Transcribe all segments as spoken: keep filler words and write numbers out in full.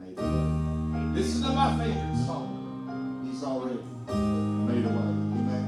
made a way. This is my favorite song. He's already made a way. Amen.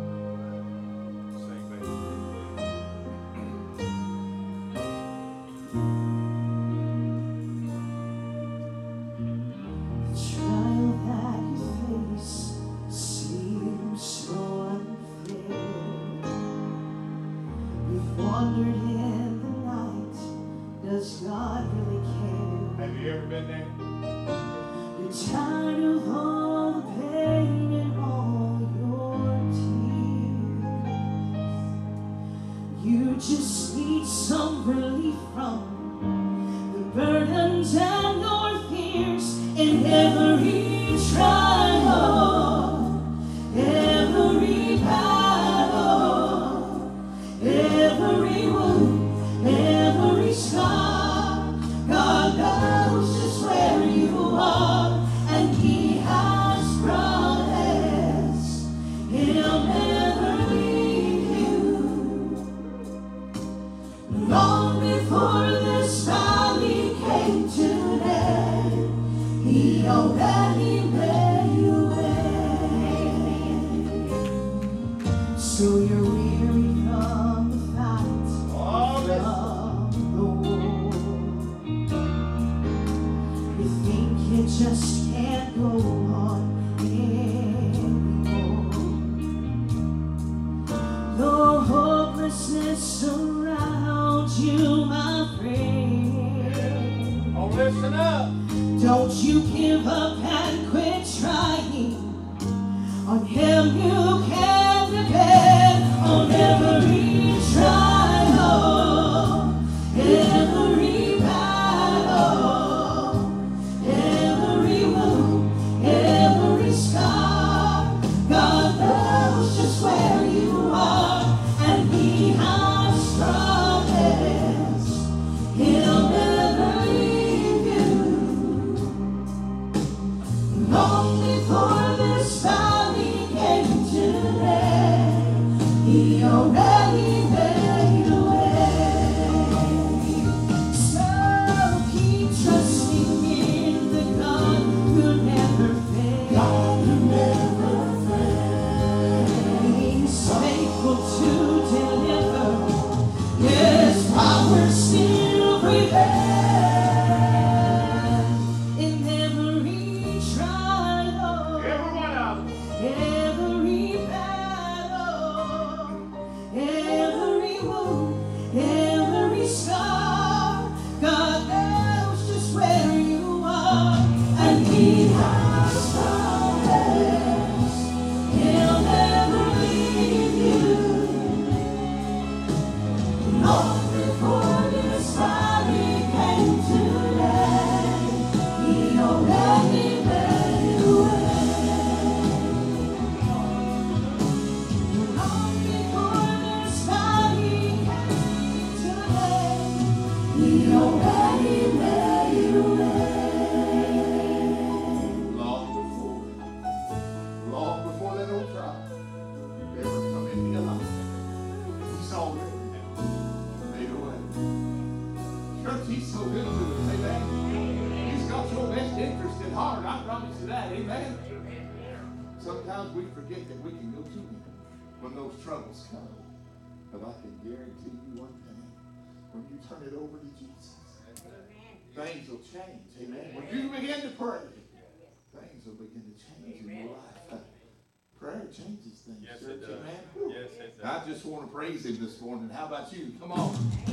Things will change. Amen. When you begin to pray, things will begin to change in your life. Prayer changes things. Yes, church. it does. Amen. Yes, it does. I just want to praise him this morning. How about you? Come on.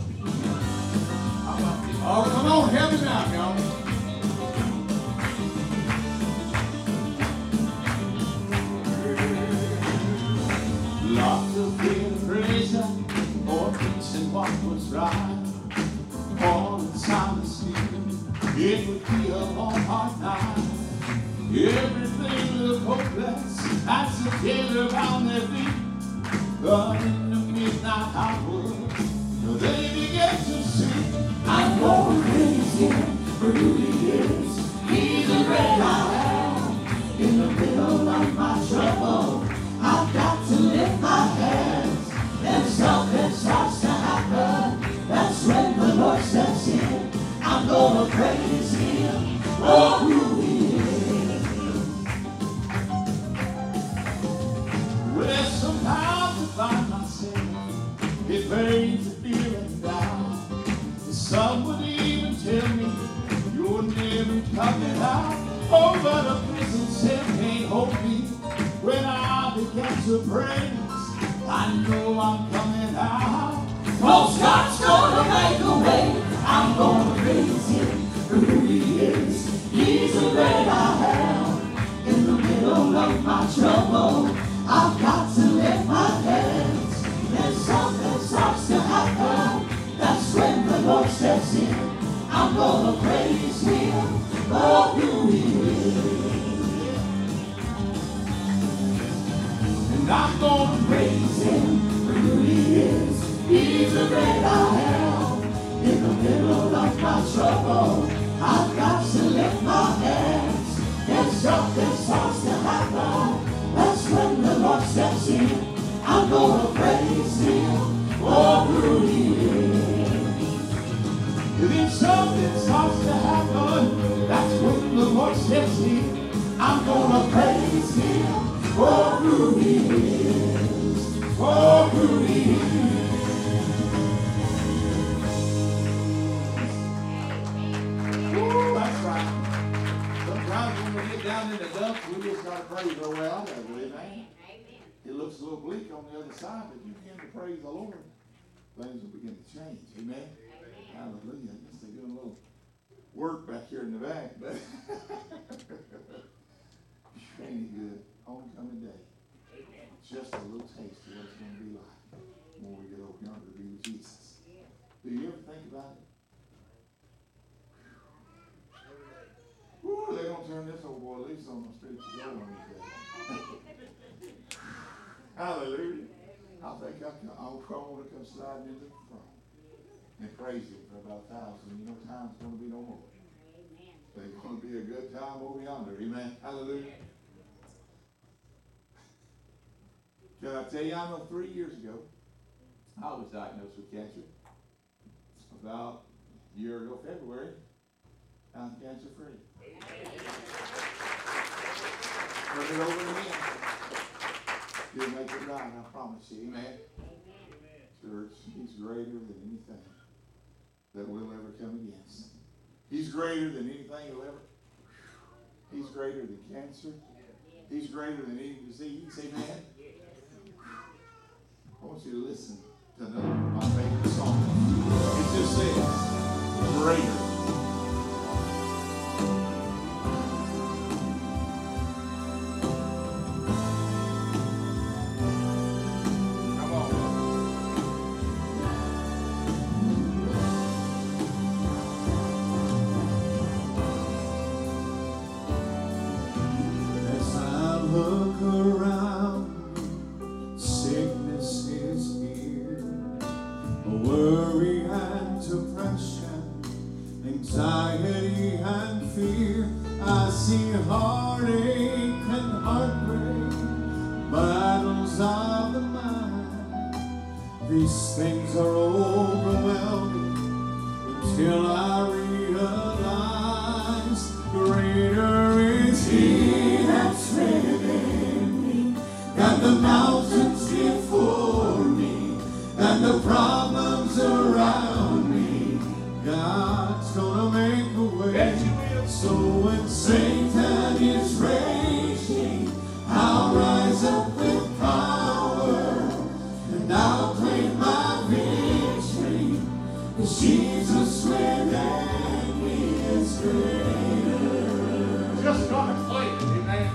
How about you? Oh, come on. Help him out, y'all. Lots of frustration or preaching what was right. All the time to sleep, it would be a long, hard night. Everything looked hopeless as the killer on their feet. But in the midnight hour, they began to sing. I'm going crazy for who he is. He's the great I am. In the middle of my trouble, I've got to lift my hands. And something starts to happen. That's when the Lord steps in. I'm gonna praise him for who he is. Well, sometimes I find myself, it pains the feeling down. Some would even tell me you're never coming out. Oh, but a prison cell can't hold me when I begin to praise. I know I'm coming out. Cause God's gonna make a way. I'm gonna praise him for who he is. He's a great I am. In the middle of my trouble, I've got to lift my hands. There's something starts to happen. That's when the Lord steps in. I'm gonna praise him for who he is. And I'm gonna praise him for who he is. He's a great I am. In the middle of my trouble, I've got to lift my hands. And something starts to happen. That's when the Lord steps in. I'm gonna praise him for who he is. And if something starts to happen, that's when the Lord steps in. I'm gonna praise him for who he is. For who he is. Down in the dumps, we just got to praise our way out of it, amen? Amen. It looks a little bleak on the other side, but you begin to praise the Lord, things will begin to change, amen? Amen. Hallelujah. I guess they're doing a little work back here in the back, but ain't it good? Homecoming day. Amen. Just a little taste of what it's going to be like when we get over yonder to be with Jesus. Yeah. Do you ever think about it? Ooh, they're going to turn this old boy loose on the streets of gold on these days. Hallelujah. I think I can, I'll want to come sliding into the throne and praise him for about a thousand. You know, time's going to be no more. There's going to be a good time over yonder. Amen. Hallelujah. Can I tell you, I know three years ago, I was diagnosed with cancer. About a year ago, February, I'm cancer free. Turn it over to him. He'll make it right, I promise you. Amen. Amen. Church, he's greater than anything that we'll ever come against. He's greater than anything you'll ever. He's greater than cancer. He's greater than any disease. Amen. I want you to listen to another of my favorite songs. It just says, greater. These things are overwhelming until I realize greater is he that's within me than the mountains before me, than the problems around me. God's gonna make a way. So when Satan is raging, I'll rise up with power and I'll claim my victory. Cause Jesus within me is greater. Just gonna play it, amen.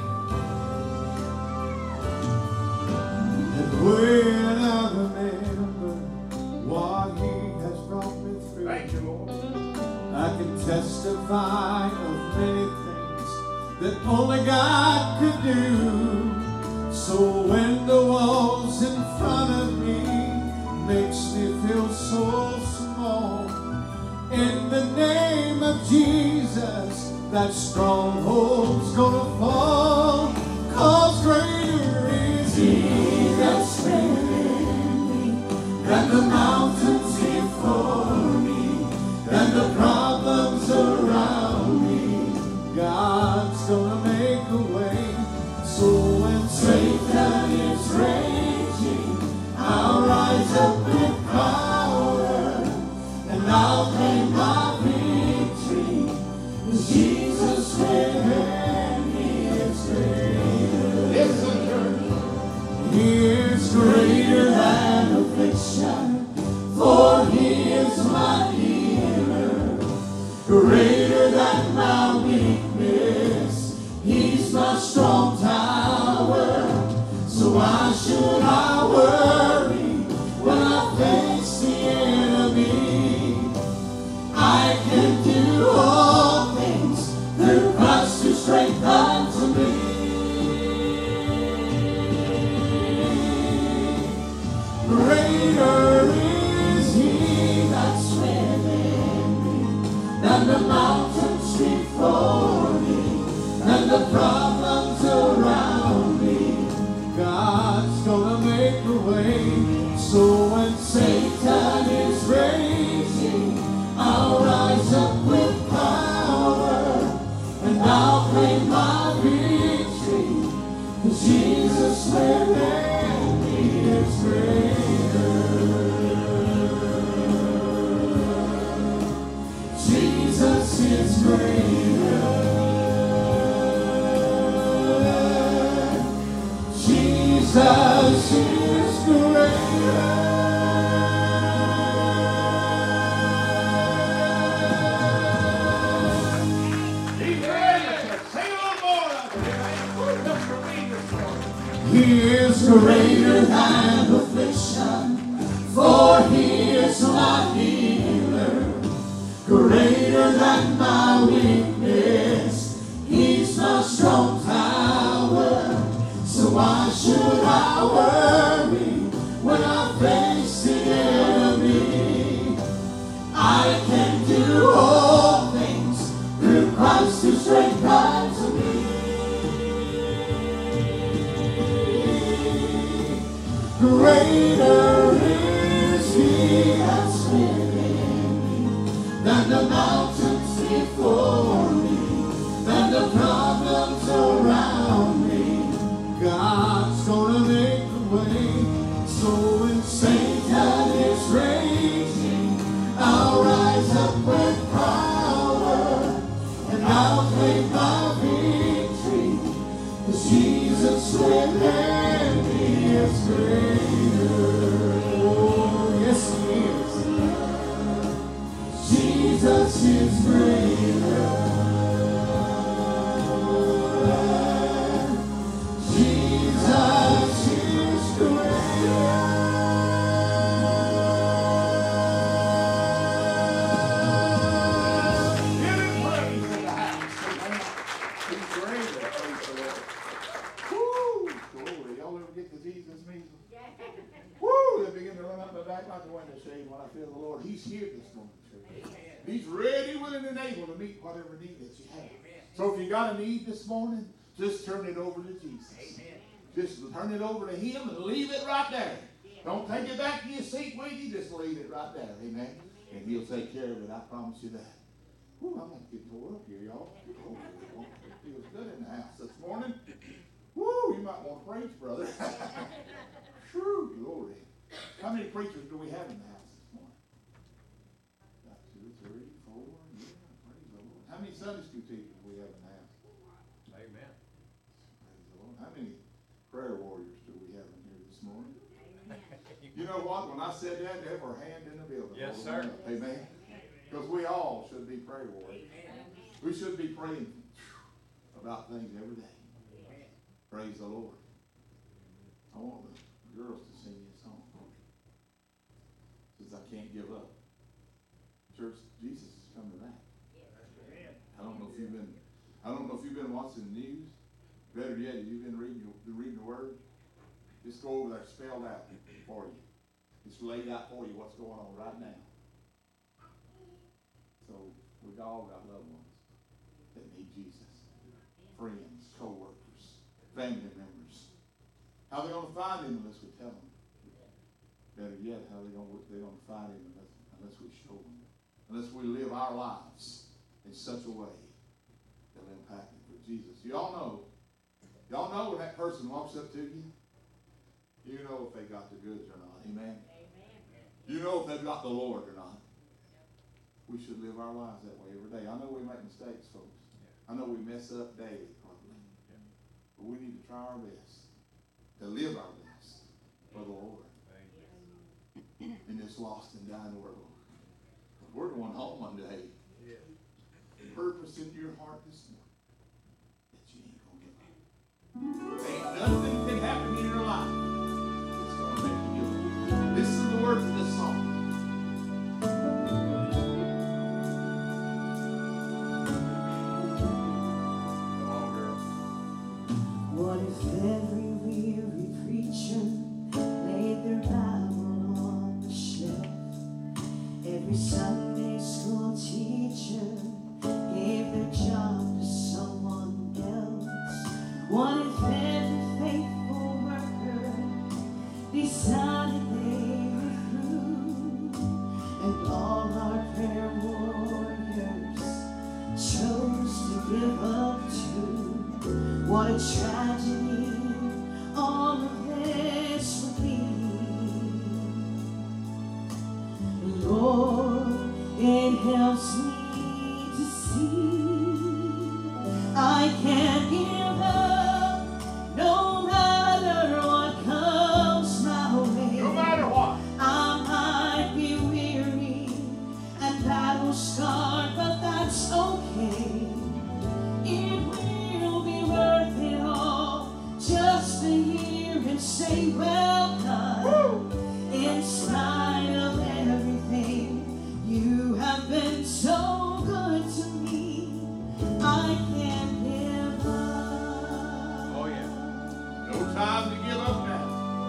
And when I remember what he has brought me through, thank you, Lord. I can testify of many things that only God could do. So when the walls in front of me makes me feel so small, in the name of Jesus, that stronghold's gonna fall. Cause greater is he that's within me than the mountains before me, than the problems around me. Jesus within me is greater. Listen, church. He is greater than affliction, for He is my healer. Greater than my weakness, He's my strong tower. So why should I worry when I face the enemy? I can do all things through Christ who strengthens me. Greater is He that's within me than the mountains before me, than the problems around me. God's gonna make a way. So when Satan is raging, I'll rise up with power, and I'll claim my victory. 'Cause Jesus within me is greater. Jesus is greater. Jesus is greater. He is greater than affliction, for He is my healer. Greater than my weakness, He's my strong tower. So why should I worry when I face the enemy? I can do all things through Christ who strengthens me. Greater is He that's within me than the mountains before me, than the problems around me. God's gonna make a way. So when Satan is raging, I'll rise up with power, and I'll claim my victory. 'Cause Jesus within me is greater. Oh, yes, He is. Jesus is greater. Jesus is greater. Give Him praise in the house. Amen. He's greater. Praise the Lord. Woo! Glory. Y'all ever get the Jesus measles? Woo! They begin to run up my back like the window shade when I feel the Lord. He's here this morning, church. He's ready, willing, and able to meet whatever need that you have. So if you got a need this morning, just turn it over to Jesus. Just turn it over to Him and leave it right there. Don't take it back to your seat with you. Just leave it right there. Amen. And He'll take care of it. I promise you that. Woo, I'm not getting tore up here, y'all. Oh, it feels good in the house this morning. Woo, you might want to preach, brother. True glory. How many preachers do we have in the house this morning? Got two, three, four. Yeah, praise the Lord. How many Sunday school teachers do we have in the house? Amen. Praise the Lord. How many prayer warriors do we have in here this morning? You know what? When I said that, they were hand in the building. Yes, sir. Amen. Because we all should be prayer warriors. We should be praying about things every day. Praise the Lord. I want the girls to sing this song. Since I can't give up. Church, Jesus is coming back. I don't know if you've been I don't know if you've been watching the news. Better yet, if you've been reading your, reading the Word, just go over there, spelled out for you. It's laid out for you what's going on right now. So we've all got loved ones that need Jesus. Friends, co-workers, family members. How are they going to find Him unless we tell them? Better yet, how are they going to, they're going to find Him unless, unless we show them? Unless we live our lives in such a way that will impact them for Jesus. Y'all know, y'all know when that person walks up to you, you know if they got the goods or not. Amen? Amen. You know if they've got the Lord or not. we should live our lives that way every day. I know we make mistakes, folks. I know we mess up daily, probably. But we need to try our best to live our best for the Lord in this lost and dying world. We're going home one day. Purpose in your heart this morning that you ain't going to give up. Ain't nothing can happen in your life that's going to make you give up. This is the words of this song. What if every weary preacher laid their Bible on the shelf? Every Sunday school teacher gave their job to someone else? What if every faithful worker decided they were through, and all our prayer warriors chose to give up too? What a tragedy all of this would be. Lord, it helps me to see I can't give up no matter what comes my way. No matter what. I might be weary and battle scarred, but that's okay. It will be worth it all just to hear him say, well done. Woo! In spite of everything, you have been so good to me. I can't give up. Oh, yeah. No time to give up now.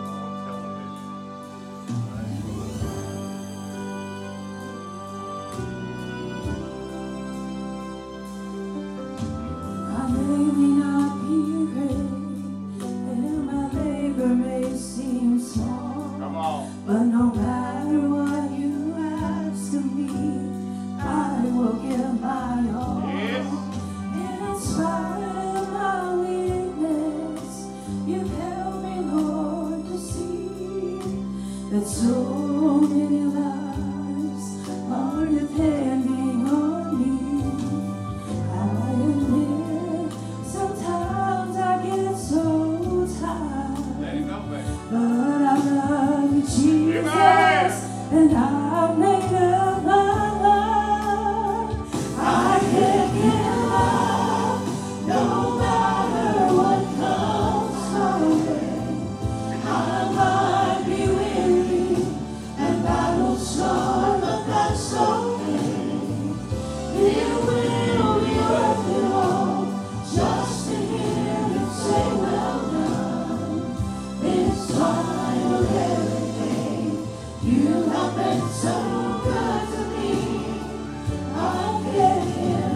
My name may not be great, and my labor may seem small. Come on. But no matter what you ask of me, I will give my all. Yes. In spite of my weakness, you've helped me, Lord, to see that so many lives are depending on me. I admit sometimes I get so tired, Let him know, baby. but I love you, Jesus, Amen. and I've made up my mind. I can't give up, no matter what comes my way. I might be weary and battle scarred, but that's okay. It will be worth it all just to hear him say, well done. In spite of everything, you have been so good to me. I can't give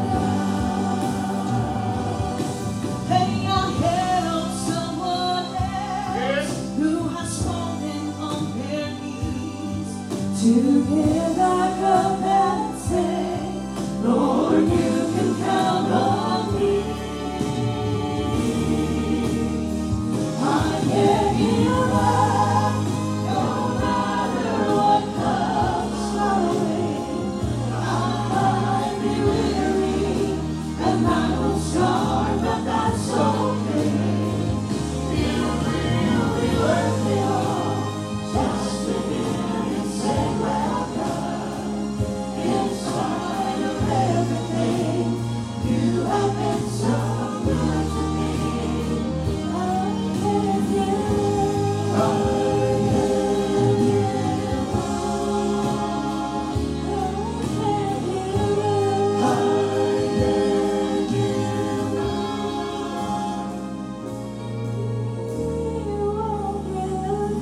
up. Hey, I help someone Yes. else who has fallen on their knees. To get back up and say, Lord, you can count on me. I can't give up, no matter what comes my way. I might be weary and battle scarred, but that's okay. It will be worth it all just to hear him say, well done. In spite of everything, you have been so good to me. I can't give up. I can't give up. I can't give up. We won't give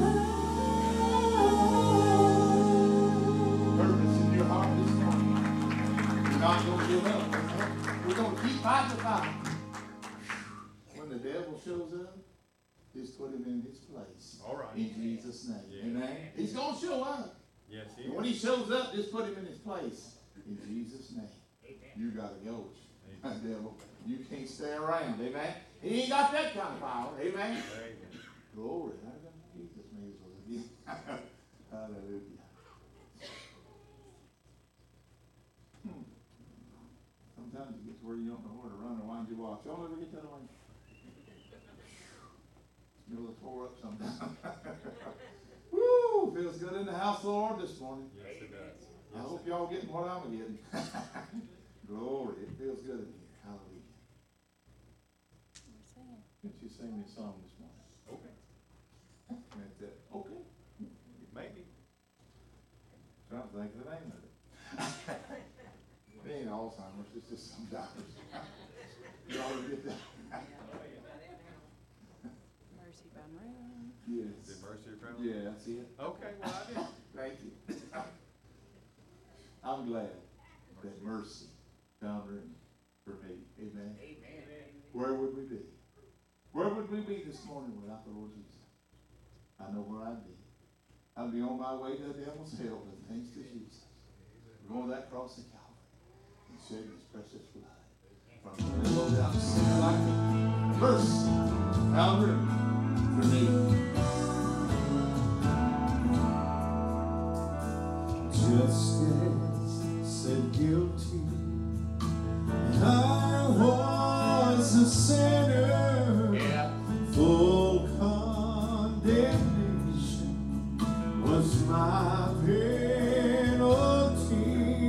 up. Purpose in your heart this morning. You're not going to give up. We're going to keep fighting the fight. When the devil shows up, just put him in his place. All right. In Jesus' name. Yeah. Amen. He's going to show up. Yes, he And when he shows up, just put him in his place. In Jesus' name. You got to go. Devil, you can't stay around. Amen. He ain't got that kind of power. Amen. Amen. Glory. Jesus may as well give. Hallelujah. where you don't know where to run or wind your watch. Y'all ever get that way? Middle of tore up sometimes. Woo! Feels good in the house of the Lord this morning. Yes, it does. I hope y'all getting what I'm getting. Glory, it feels good in here. Hallelujah. Can't you sing me a song this morning? Okay. That's it. Okay. Maybe. Trying to think of the name of it. It ain't Alzheimer's, it's just sometimes. You always get that. Mercy by Maryland. Yes. Is it Mercy or Travel? Yeah, that's it. Okay, well, I did. Thank you. I'm glad that mercy found room for me. Amen. Amen. Where would we be? Where would we be this morning without the Lord Jesus? I know where I'd be. I'd be on my way to the devil's hell, but thanks to Jesus. Going to that cross of Calvary and shed his precious blood. From the low down sinner like me, mercy found room for me. Justice said guilty, I was a sinner. Yeah. Full condemnation was my penalty.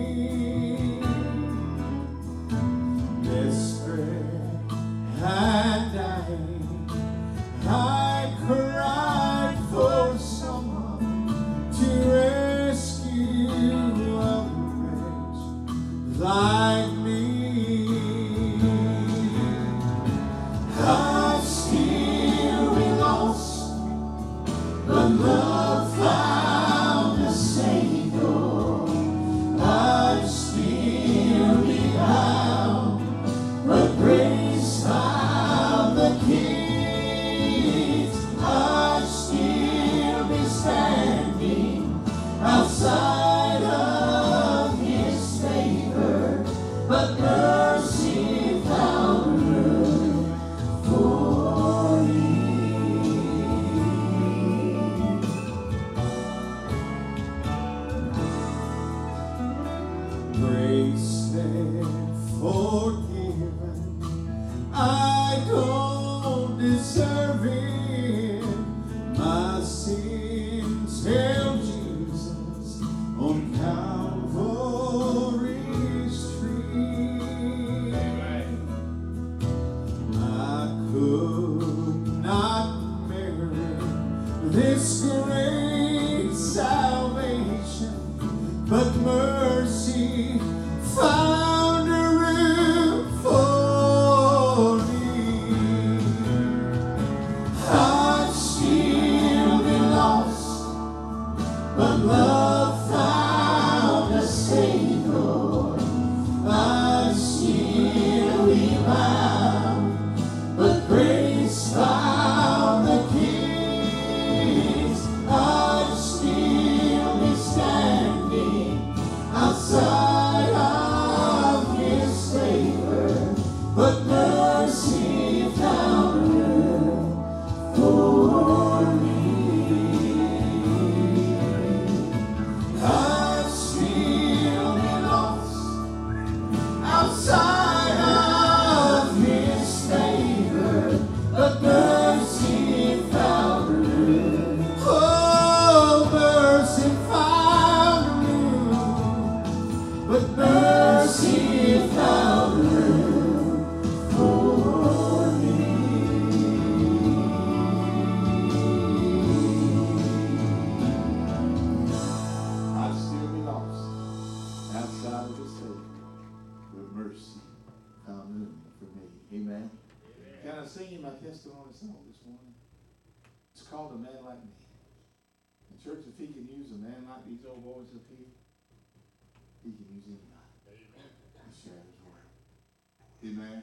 Desperate and dying, I cried for someone to rescue a wretch like me. I'd still be lost, but love found a Savior. I'd still be bound, but grace found the keys. I'd still be standing outside of His favor, but mercy found room for me. Grace and forgiven, I don't deserve it. My sins held Jesus on Calvary's tree. I could not merit this great salvation, but mercy found a room for me. I'd still be lost, but love found a Savior. I'd still be bound, but grace found the keys. I'd still be standing outside of His favor, but mercy found room for me. I'd still be lost outside of His favor, but mercy found room. Oh, mercy found room, but mercy found room for me. I'd still be lost outside of the Savior, but mercy found room for me. Amen. Can I sing you my testimony song this morning? It's called A Man Like Me. And church, if He can use a man like these old boys up here, He can use anybody to share His word. Amen.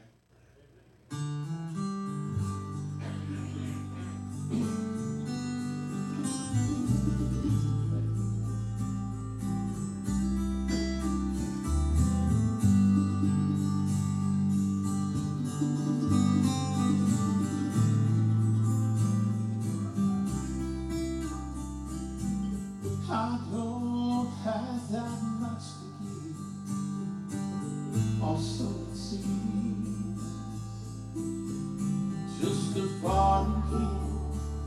I don't have that much to give. Also, it seems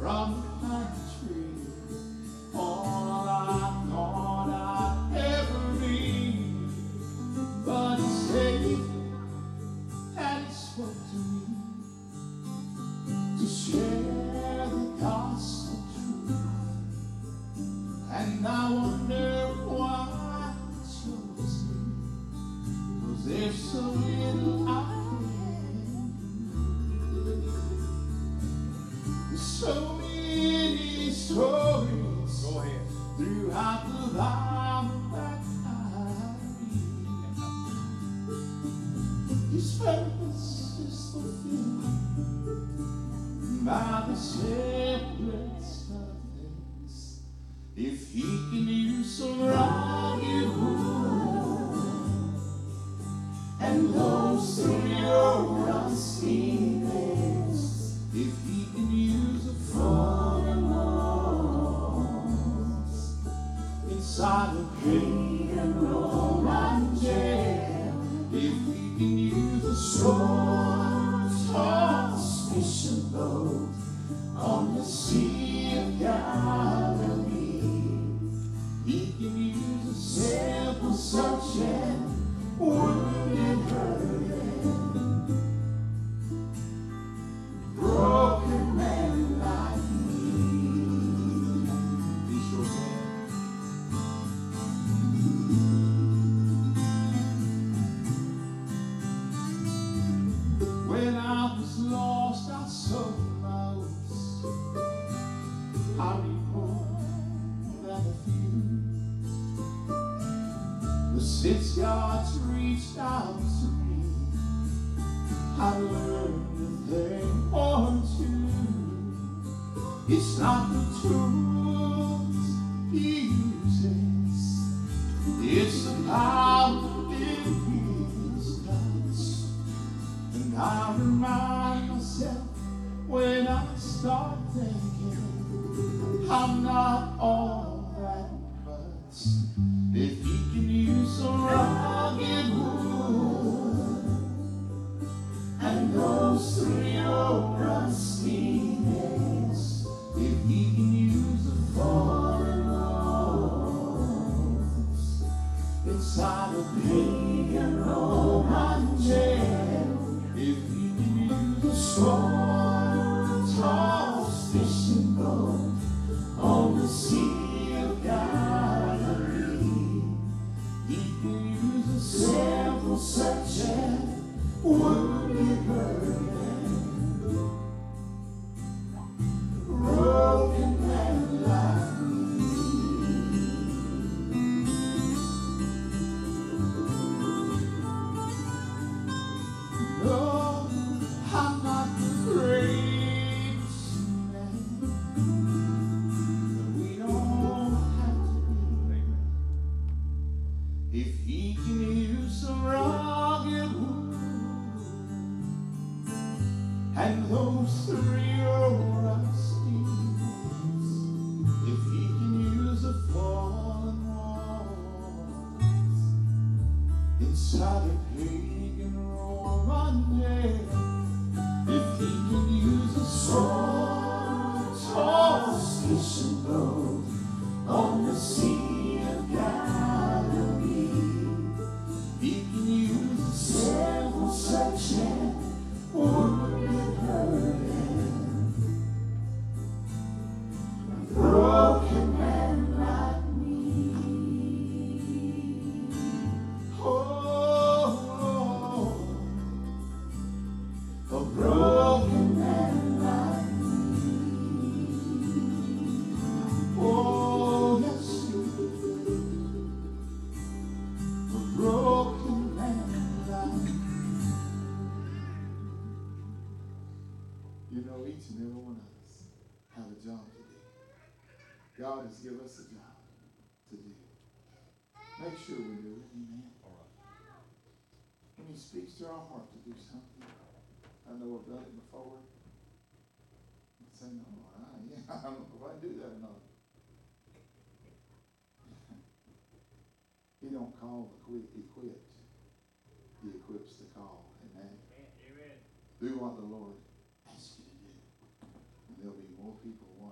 from the pine tree. All I thought I'd ever need, but he saved and he spoke to me to share the gospel truth. And I wonder why he chose me, 'cause there's so little I can do. There's so many stories Go ahead. throughout the Bible that I read. His purpose is fulfilled by the simplest of things. If he can use some rugged wood and those three old rusty nails, if he can use a fallen walls inside a pagan Roman jail, if he can use a storm-tossed fishing boat on the Sea of Galilee, he can use a simple searching, wounded, hurting, broken man like me. He sure can. When I was lost, I sold my oats. I need more than a few. But since God's reached out to me, I learned a thing or two. It's not the tools he uses, it's the power in his touch. And I remind myself when I start thinking I'm not all that much. If he can use some rugged wood and those three old rusty nails, if he can use the fallen walls inside a pagan Roman jail, if he can use a storm-tossed fishing boat on the Sea of Galilee, he can use a simple searching, wounded, hurting, broken man like me. No, I'm not the greatest man, but we don't have to be. If he can use some rugged wood and those three old rusty nails, if he can use a fallen walls inside a pagan Roman jail, if he can use a sword-tossed fishing boat on the Sea of Galilee, he can use a simple searching, wounded, hurting, broken man like me. Oh, a broken man like me. Oh, yes, you a broken man like me. You know, each and every one of us have a job to do. God has given us a job to do. Make sure we do it, amen. When he speaks to our heart to do something, I know I've done it before. I say, no, I, yeah, I don't know if I do that or not. He don't call the quit, equipped. He equips the call. Amen. Amen. Do what the Lord asks you to do. And there'll be more people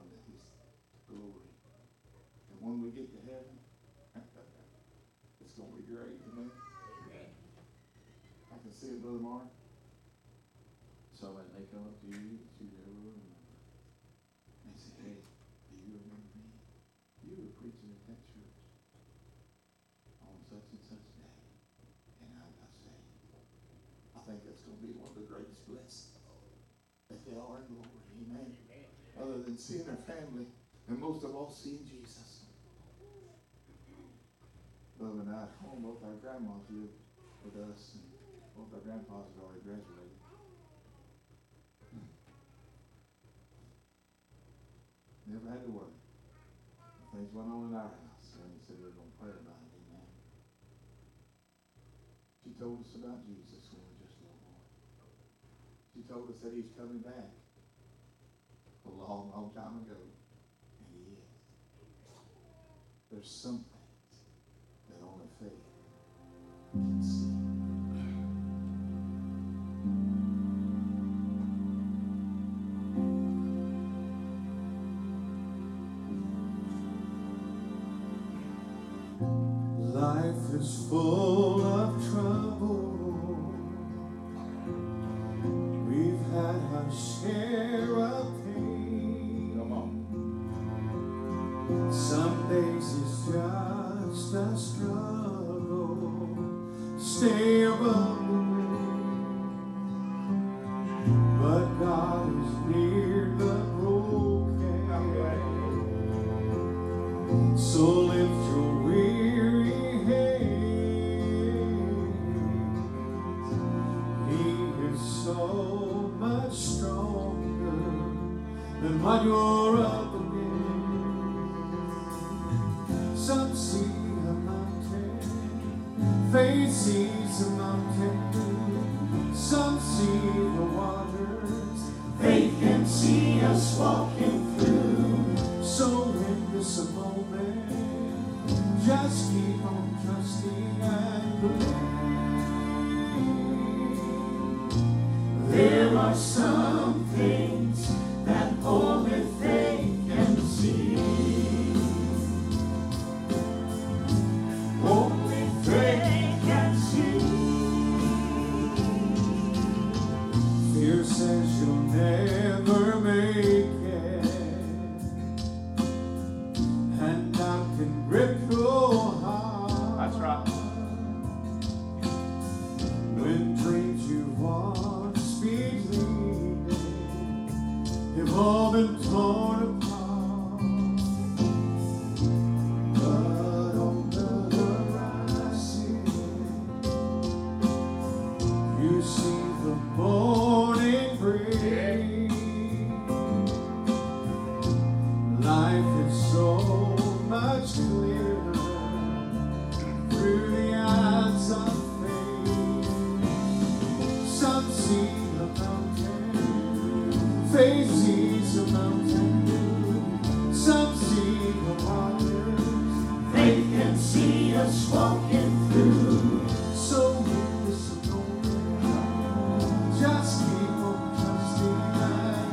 Brother Mark? So when they come up to you, that you never remember. They say, hey, do you remember me? You were preaching at that church on such and such day, and I got saved. I think that's going to be one of the greatest blessings that they are in the Lord. Amen. Amen. Other than seeing their family, and most of all seeing Jesus. Brother and I at home, both our grandmas lived with us, and both our grandpas had already graduated. Never had to worry. Things went on in our house, and he said we were going to pray about it. Amen. She told us about Jesus when we were just a little boy. She told us that he's coming back a long, long time ago, and he is. There's some things that only faith can see. Life is full of trouble. We've had our share of pain. Come on. Some days it's just a struggle. Stay above the rain. But God is near the broken. So lift your weary so much stronger than what you're up against. Some see a mountain, faith sees a mountain. Some see the waters, faith can see us walking through. So in this moment, just keep on trusting and believing. There are some things that only faith can see. Only faith can see. Fear says you'll never make it, and doubt can grip your heart. That's right. When dreams you want have all been torn apart, but on the horizon you see the morning break. Life is so much clearer through the eyes of faith. Some see the mountain, faith sees a mountain. Some see the waters, faith can see us walking through. So in this moment, just keep on trusting and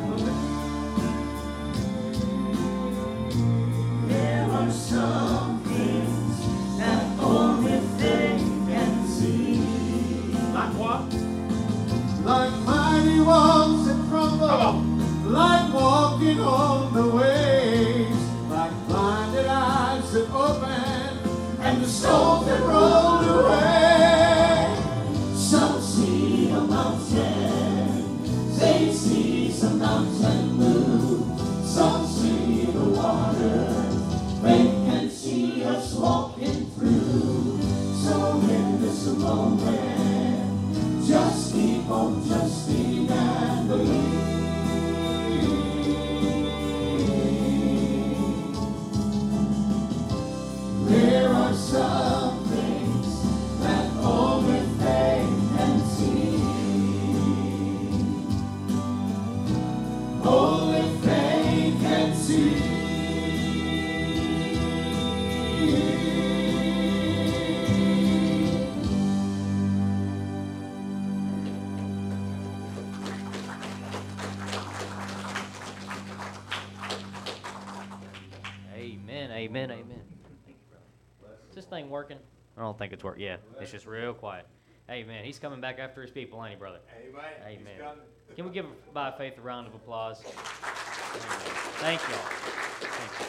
believe. There are some things that only faith can see. Like what? Like mighty walls that crumble, like walking on the waves, like blinded eyes that open, and the stones that rolled away. Some see a mountain, they see a mountain move. Some see the water, they can see us walking through. So in this moment, just keep on trusting and believing. There are some things that only faith can see. Only faith can see. Amen, amen, amen. Is this thing working? I don't think it's working. Yeah, it's just real quiet. Amen. He's coming back after his people, ain't he, brother? Amen. Amen. He's coming. Can we give him, by faith, a round of applause? Amen. Thank y'all. Thank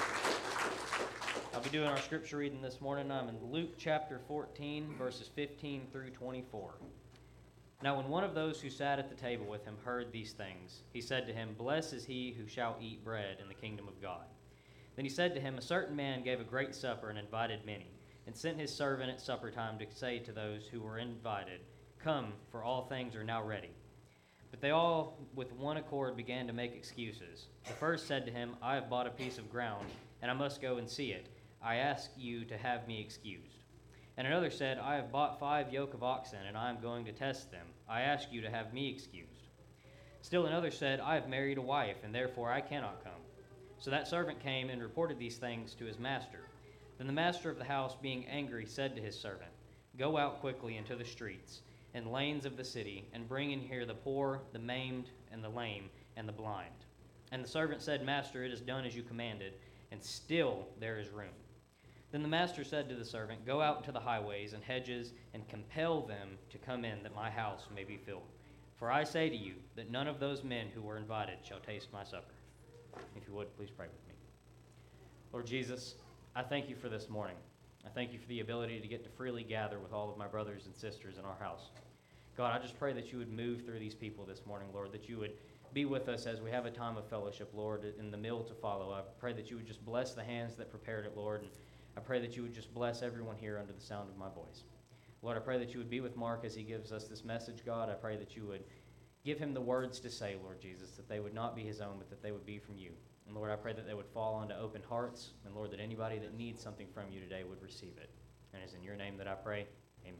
you. I'll be doing our scripture reading this morning. I'm in Luke chapter fourteen, verses fifteen through twenty-four. Now when one of those who sat at the table with him heard these things, he said to him, Blessed is he who shall eat bread in the kingdom of God. Then he said to him, A certain man gave a great supper and invited many, and sent his servant at supper time to say to those who were invited, Come, for all things are now ready. But they all with one accord began to make excuses. The first said to him, I have bought a piece of ground, and I must go and see it. I ask you to have me excused. And another said, I have bought five yoke of oxen, and I am going to test them. I ask you to have me excused. Still another said, I have married a wife, and therefore I cannot come. So that servant came and reported these things to his master. Then the master of the house, being angry, said to his servant, Go out quickly into the streets and lanes of the city, and bring in here the poor, the maimed, and the lame, and the blind. And the servant said, Master, it is done as you commanded, and still there is room. Then the master said to the servant, Go out into the highways and hedges, and compel them to come in, that my house may be filled. For I say to you, that none of those men who were invited shall taste my supper. If you would, please pray with me. Lord Jesus, I thank you for this morning. I thank you for the ability to get to freely gather with all of my brothers and sisters in our house. God, I just pray that you would move through these people this morning, Lord, that you would be with us as we have a time of fellowship, Lord, in the meal to follow. I pray that you would just bless the hands that prepared it, Lord, and I pray that you would just bless everyone here under the sound of my voice. Lord, I pray that you would be with Mark as he gives us this message, God. I pray that you would give him the words to say, Lord Jesus, that they would not be his own, but that they would be from you. And Lord, I pray that they would fall onto open hearts, and Lord, that anybody that needs something from you today would receive it. And it's in your name that I pray. Amen.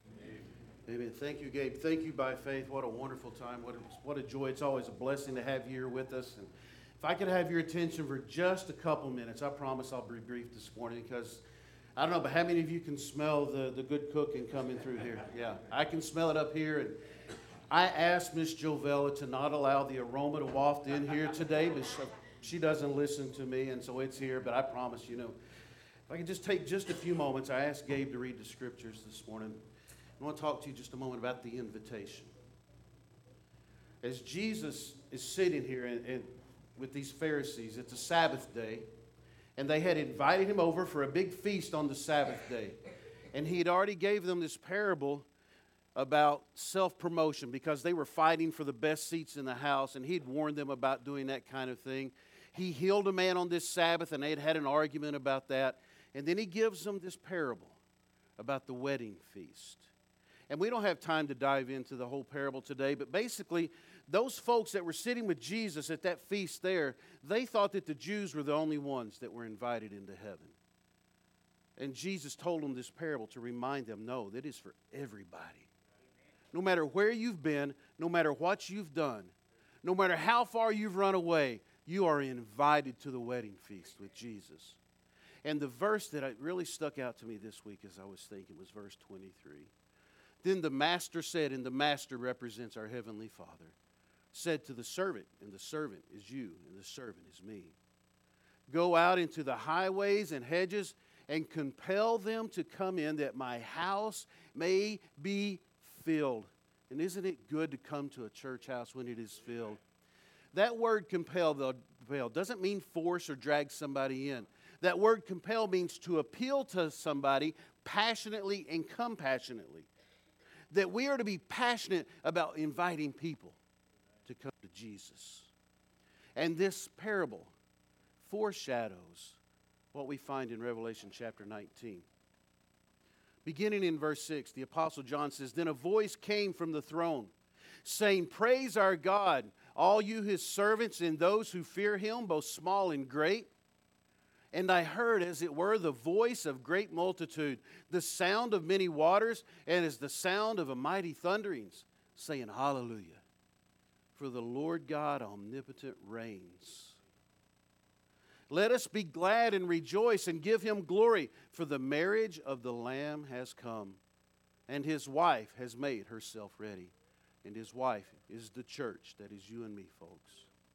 Amen. Thank you, Gabe. Thank you, By Faith. What a wonderful time. What a, what a joy. It's always a blessing to have you here with us. And if I could have your attention for just a couple minutes, I promise I'll be brief this morning, because I don't know, but how many of you can smell the, the good cooking coming through here? Yeah, I can smell it up here. And I asked Miss Jovella to not allow the aroma to waft in here today, but she doesn't listen to me, and so it's here. But I promise, you know, if I could just take just a few moments, I asked Gabe to read the scriptures this morning. I want to talk to you just a moment about the invitation. As Jesus is sitting here and, and with these Pharisees, it's a Sabbath day, and they had invited him over for a big feast on the Sabbath day. And he had already gave them this parable about self-promotion, because they were fighting for the best seats in the house, and he'd warned them about doing that kind of thing. He healed a man on this Sabbath, and they had had an argument about that. And then he gives them this parable about the wedding feast. And we don't have time to dive into the whole parable today, but basically, those folks that were sitting with Jesus at that feast there, they thought that the Jews were the only ones that were invited into heaven. And Jesus told them this parable to remind them, no, that is for everybody. No matter where you've been, no matter what you've done, no matter how far you've run away, you are invited to the wedding feast with Jesus. And the verse that really stuck out to me this week as I was thinking was verse twenty-three. Then the master said, and the master represents our heavenly Father, said to the servant, and the servant is you, and the servant is me, Go out into the highways and hedges and compel them to come in, that my house may be filled. And isn't it good to come to a church house when it is filled? That word compel, though, compel doesn't mean force or drag somebody in. That word compel means to appeal to somebody passionately and compassionately. That we are to be passionate about inviting people to come to Jesus. And this parable foreshadows what we find in Revelation chapter nineteen. Beginning in verse six, the Apostle John says, Then a voice came from the throne, saying, Praise our God, all you his servants and those who fear him, both small and great. And I heard, as it were, the voice of great multitude, the sound of many waters, and as the sound of a mighty thunderings, saying, Hallelujah, for the Lord God omnipotent reigns. Let us be glad and rejoice and give him glory, for the marriage of the Lamb has come, and his wife has made herself ready. And his wife is the church, that is you and me, folks.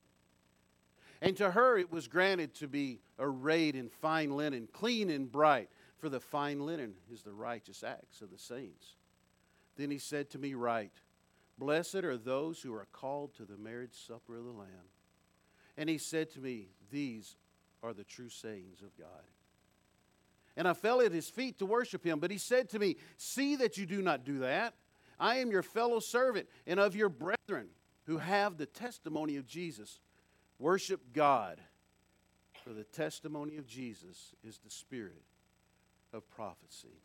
And to her it was granted to be arrayed in fine linen, clean and bright, for the fine linen is the righteous acts of the saints. Then he said to me, Write, Blessed are those who are called to the marriage supper of the Lamb. And he said to me, These are the true sayings of God. And I fell at his feet to worship him. But he said to me, See that you do not do that. I am your fellow servant and of your brethren who have the testimony of Jesus. Worship God, for the testimony of Jesus is the spirit of prophecy.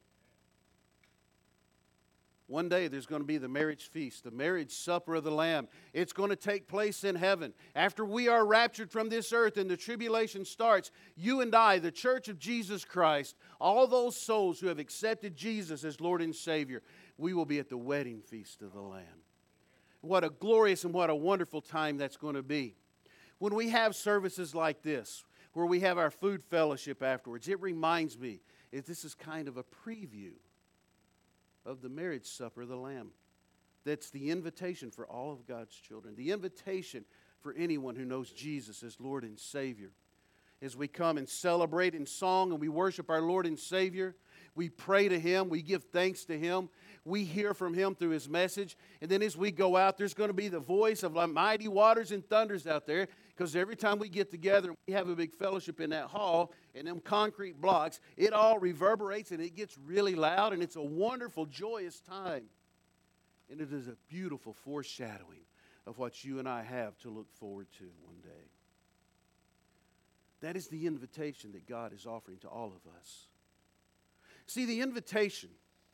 One day there's going to be the marriage feast, the marriage supper of the Lamb. It's going to take place in heaven. After we are raptured from this earth and the tribulation starts, you and I, the church of Jesus Christ, all those souls who have accepted Jesus as Lord and Savior, we will be at the wedding feast of the Lamb. What a glorious and what a wonderful time that's going to be. When we have services like this, where we have our food fellowship afterwards, it reminds me that this is kind of a preview of the marriage supper of the Lamb. That's the invitation for all of God's children, the invitation for anyone who knows Jesus as Lord and Savior. As we come and celebrate in song and we worship our Lord and Savior, we pray to Him, we give thanks to Him, we hear from Him through His message, and then as we go out, there's going to be the voice of mighty waters and thunders out there, because every time we get together and we have a big fellowship in that hall, and them concrete blocks, it all reverberates and it gets really loud, and it's a wonderful, joyous time. And it is a beautiful foreshadowing of what you and I have to look forward to one day. That is the invitation that God is offering to all of us. See, the invitation,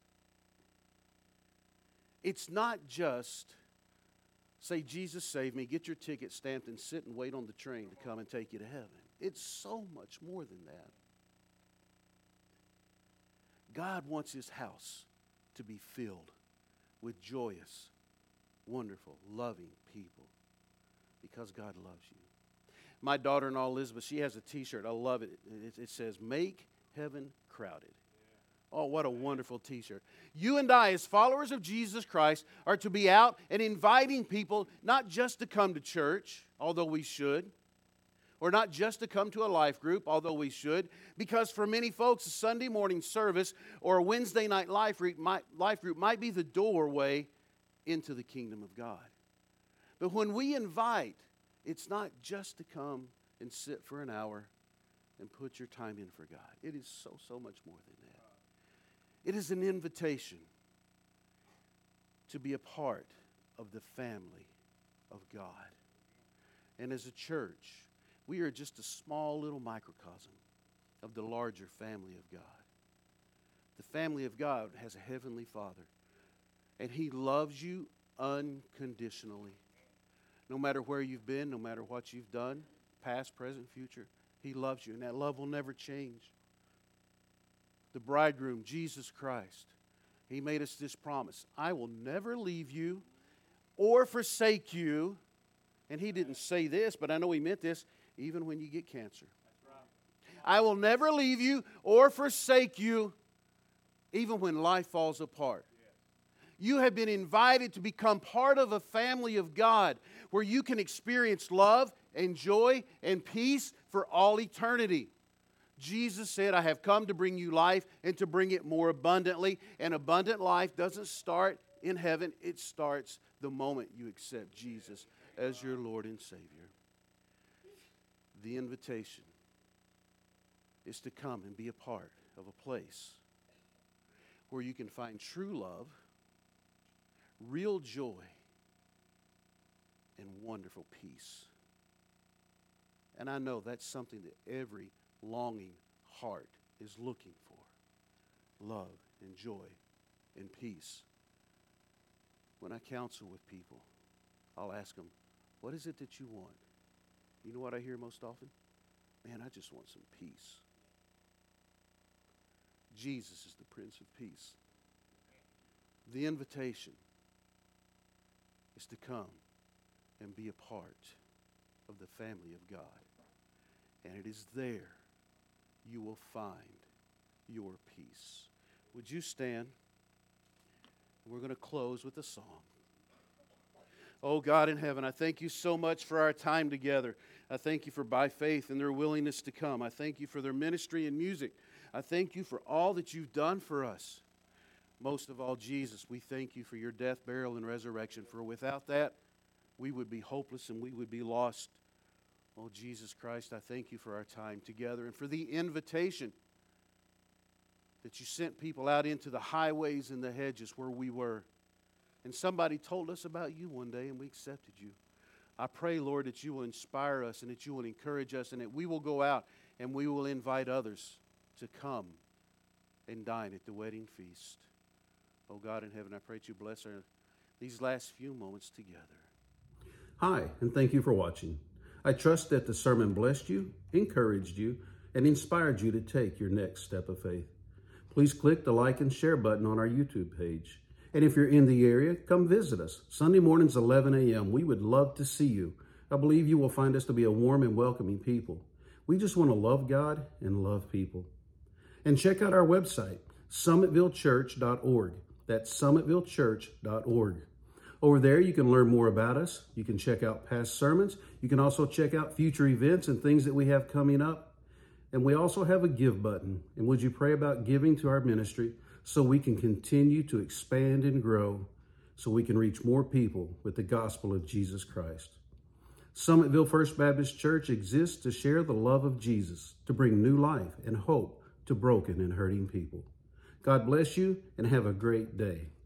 it's not just say, Jesus saved me, get your ticket stamped, and sit and wait on the train to come and take you to heaven. It's so much more than that. God wants His house to be filled with joyous, wonderful, loving people because God loves you. My daughter-in-law, Elizabeth, she has a t-shirt. I love it. It, it says, Make Heaven Crowded. Oh, what a wonderful t-shirt. You and I, as followers of Jesus Christ, are to be out and inviting people not just to come to church, although we should, or not just to come to a life group, although we should, because for many folks, a Sunday morning service or a Wednesday night life group might, life group might be the doorway into the kingdom of God. But when we invite, it's not just to come and sit for an hour and put your time in for God. It is so, so much more than that. It is an invitation to be a part of the family of God. And as a church, we are just a small little microcosm of the larger family of God. The family of God has a heavenly Father, and He loves you unconditionally. No matter where you've been, no matter what you've done, past, present, future, He loves you, and that love will never change. The bridegroom, Jesus Christ, He made us this promise: I will never leave you or forsake you. And He didn't say this, but I know He meant this, even when you get cancer. I will never leave you or forsake you, even when life falls apart. You have been invited to become part of a family of God where you can experience love and joy and peace for all eternity. Jesus said, I have come to bring you life and to bring it more abundantly. And abundant life doesn't start in heaven. It starts the moment you accept Jesus as your Lord and Savior. The invitation is to come and be a part of a place where you can find true love, real joy, and wonderful peace. And I know that's something that every longing heart is looking for. Love and joy and peace. When I counsel with people, I'll ask them, what is it that you want? You know what I hear most often? Man, I just want some peace. Jesus is the Prince of Peace. The invitation is to come and be a part of the family of God. And it is there you will find your peace. Would you stand? We're going to close with a song. Oh God in heaven, I thank you so much for our time together. I thank you for By Faith and their willingness to come. I thank you for their ministry and music. I thank you for all that you've done for us. most of all, Jesus, we thank you for your death, burial, and resurrection. For without that, we would be hopeless and we would be lost. Oh, Jesus Christ, I thank you for our time together and for the invitation that you sent people out into the highways and the hedges where we were. And somebody told us about you one day and we accepted you. I pray, Lord, that you will inspire us and that you will encourage us and that we will go out and we will invite others to come and dine at the wedding feast. Oh, God in heaven, I pray that you bless our, these last few moments together. Hi, and thank you for watching. I trust that the sermon blessed you, encouraged you, and inspired you to take your next step of faith. Please click the like and share button on our YouTube page. And if you're in the area, come visit us. Sunday mornings, eleven a.m. We would love to see you. I believe you will find us to be a warm and welcoming people. We just want to love God and love people. And check out our website, summitville church dot org. That's summitville church dot org. Over there, you can learn more about us. You can check out past sermons. You can also check out future events and things that we have coming up. And we also have a give button. And would you pray about giving to our ministry so we can continue to expand and grow, so we can reach more people with the gospel of Jesus Christ. Summitville First Baptist Church exists to share the love of Jesus, to bring new life and hope to broken and hurting people. God bless you and have a great day.